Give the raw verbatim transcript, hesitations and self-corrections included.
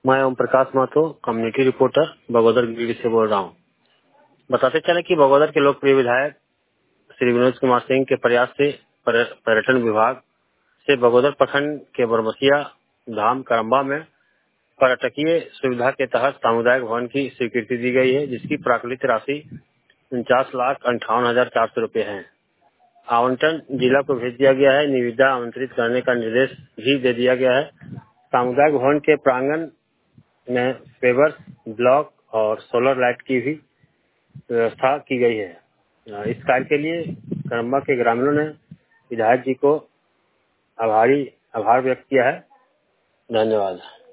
मैं Om Prakash Mahato, community reporter Bagodar Giridih से बोल रहा हूँ। बताते चले कि बगोदर के लोकप्रिय विधायक श्री विनोद कुमार सिंह के प्रयास से पर्यटन विभाग से बगोदर प्रखंड के बरमसिया धाम करम्बा में पर्यटकीय सुविधा के तहत सामुदायिक भवन की स्वीकृति दी गई है, जिसकी प्राकृतिक राशि उनचास लाख अंठावन हजार चार सौ रूपये है। आवंटन जिला को भेज दिया गया है। निविदा आमंत्रित करने का निर्देश भी दे दिया गया है। सामुदायिक भवन के प्रांगण में पेवर्स, ब्लॉक और सोलर लाइट की भी व्यवस्था की गई है। इस कार्य के लिए करम्बा के ग्रामीणों ने विधायक जी को आभारी आभार व्यक्त किया है। धन्यवाद।